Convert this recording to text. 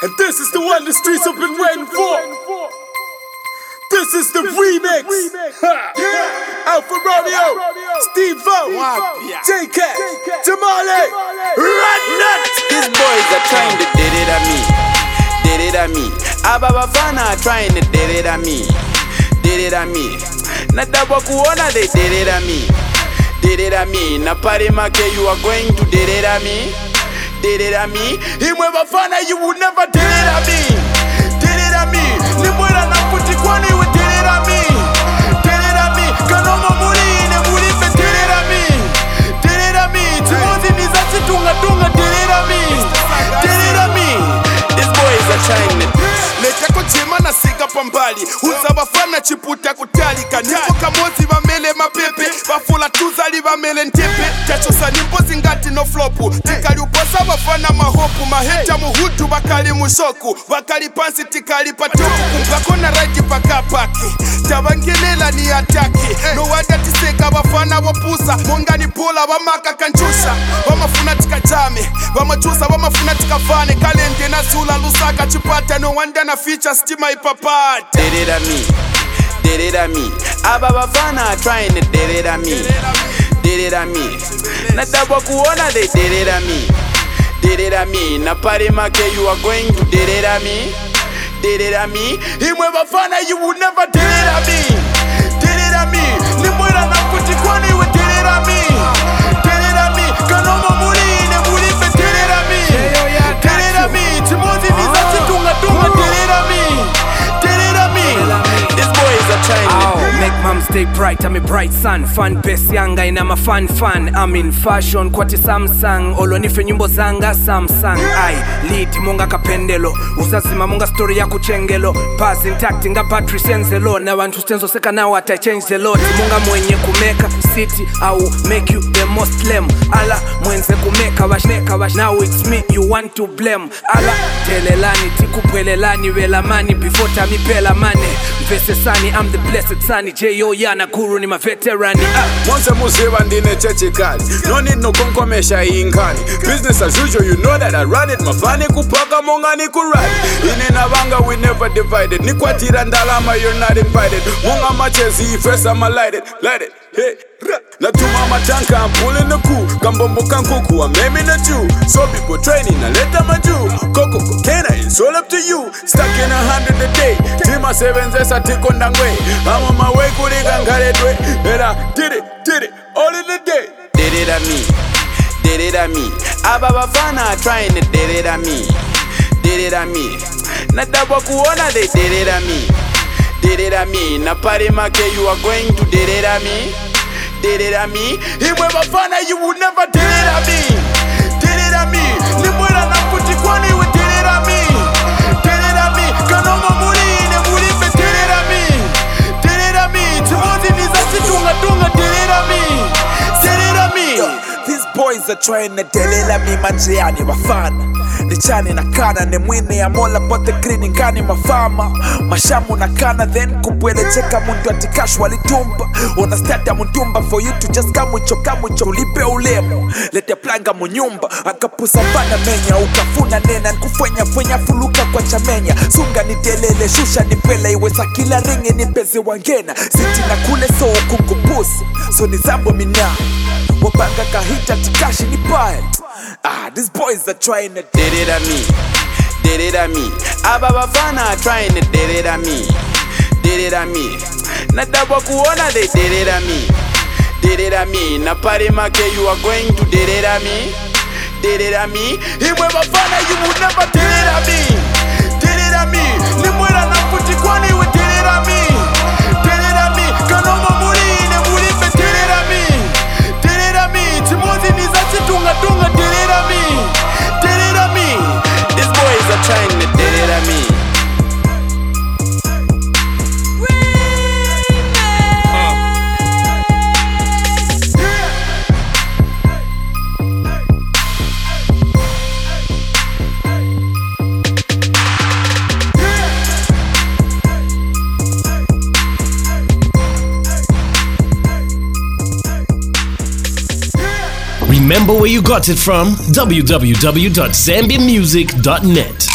And this is the one the streets have been waiting for. This is the remix. Alpha Romeo, Steve O, J-Cat, Tamale, Ratnut. These boys are trying to did it at me. Did it at me. Ababafana are trying to did it at me. Did it at me. Natabakuona they did it at me. Did it at me. Napari make you are going to did it at me. Did it at me. Imwebafana you would never did it at me. Did it at me. Nimwela na kwani you did it at me. Did it at me. Kanoma muri ne muri pe did it at me. Did it at me. Timozi nizachi tunga did it at me. Did it at me. These boys are trying to Leta kochema na siga pambali Uzabafana chiputa kutalika Nipo kamozi vamele mapepe Vafula tuzali vamele ntepe Chachosa nimpo zingati no flopu Tikali uposa vafana mahopu Maheja muhutu vakali mushoku Vakali pansi tikali patuku Kumbakona raji pakapaki Tavangelela ni ataki No wanda tiseka vafana wapusa Mongani pola vamaka kanchusha Vamafuna tikachame Vamachusa vamafuna tikafane Kalende na sula lusaka chipata No wanda na feature stima ipapata. Did it at me. Did it at me. Ababafana trying to did it at me. Did it at me. Natabakuona they did it at me. Did it at me. Napari make you are going to did it at me. Did it at me. Imwebafana you would never did it at me. Did it at me. Nimwela na kwani you did it at me. Did it at me. Kanoma muri ne muri pe did it at me. Did it at me. Timozi nizachi tunga did it at me. Did it at me. These boys are trying to make mom stay bright, I'm a bright sun. Fan best yanga in I'm a fan. I'm in fashion, kwati Samsung. Olonife nyimbo zanga Samsung. I lead munga kapendelo. Usazima munga story ya kuchengelo. Pass intact nga battery senzelo. Na wantu stenzo seka na wata change the lot. Munga mwenye kumeka city, I will make you the Muslim. Ala mwenze kumeka wash. Now it's me you want to blame. Ala telelani tikupwelelani welamani before tami pela mane. Mvese sani I'm the blessed sani. J.O. Yana Guru ni ma veterani. Monse muziva ndine chechikali. No need no konkomesha ingani. Business as usual, you know that I run it. Mafani kupaka mongani kuradi. Inena vanga we never divided. Nikwatira ndalama you're not invited. Monga machezi first I'ma light it. Hey, natuma matanka I'm pulling the coup. Kambombo kankuku I'm aiming at you. So people training I let them a Jew. Coco cocaine it's all up to you. Stuck in 100 a day. Tima 7s I take on way. I'm on my way kuligangaredwe. And I did it all in the day. Did it at me. Did it at me. Ababafana trying to did it at me. Did it at me. Natabakuona they did it at me. Did it at me. Napari make you are going to did it at me. Did it at me. Imwebafana you would never did it at me. Did it at me. Nimwela na kwani you did it at me. Did it at me. Kanoma muri ne muri pe did it at me. Did it at me. Timozi nizachi tunga did it at me. Did it at me. These boys are trying to delela mi manjiani wafana. Nichani na kana ne mwine ya mola bote green ngani mafama. Mashamu na kana then kubwele cheka muntu atikash walitumba. Unastata mundumba for you to just kamucho ulipe ulemu. Lete planga munyumba akapusa bana menya ukafuna nena nkufanya fuluka kwa chamenya. Sunga ni delele shusha ni pela iweza kila ringi ni pezi wangena. Siti na kule so kukupusi so nizambo mina. Wapanga kahita tikashi ni pae. These boys are trying to did it at me. Did it at me. Ababafana trying to did it at me. Did it at me. Natabakuona they did it at me. Did it at me. Napari make you are going to did it at me. Did it at me. Imwebafana you would never did it at me. Did it at me. Nimwela na kwani you did it at me. Did it at me. Kanoma muri ne muri pe did it at me. Did it at me. Timozi nizachi tunga did it at me. Did it at me. These boys are trying to did it at me. Remember where you got it from? www.zambiamusic.net.